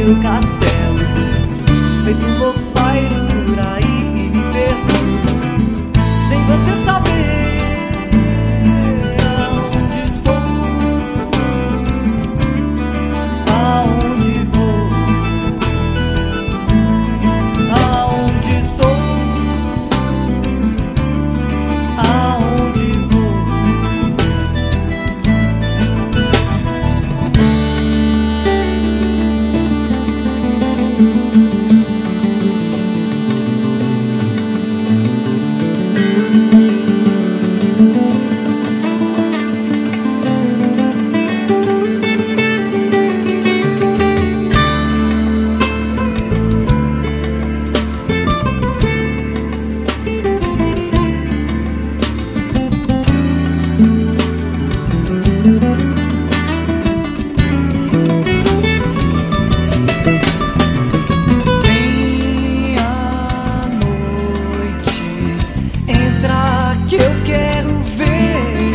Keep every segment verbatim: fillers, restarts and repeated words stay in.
meu castelo, feito louco pairo por aí e me perco sem você saber aonde estou, aonde vou, aonde estou, aonde vou. Que eu quero ver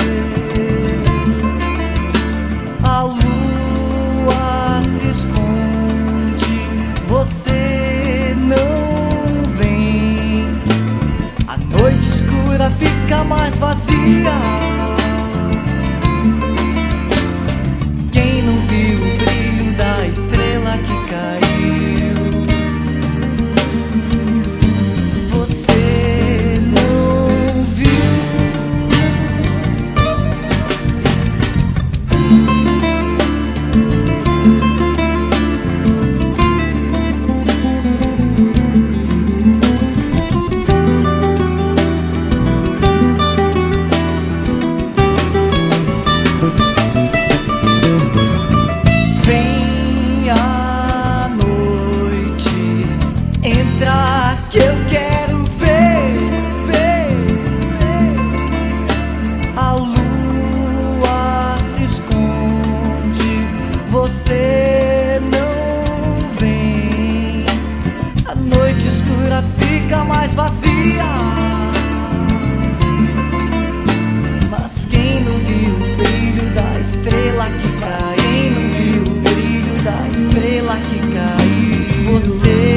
a lua se esconde, você não vem. A noite escura fica mais vazia. Quem não viu o brilho da estrela que caiu? Você entra que eu quero ver, ver, ver. A lua se esconde, você não vem. A noite escura fica mais vazia. Mas quem não viu o brilho da estrela que caiu? Quem não viu o brilho da estrela que caiu? Você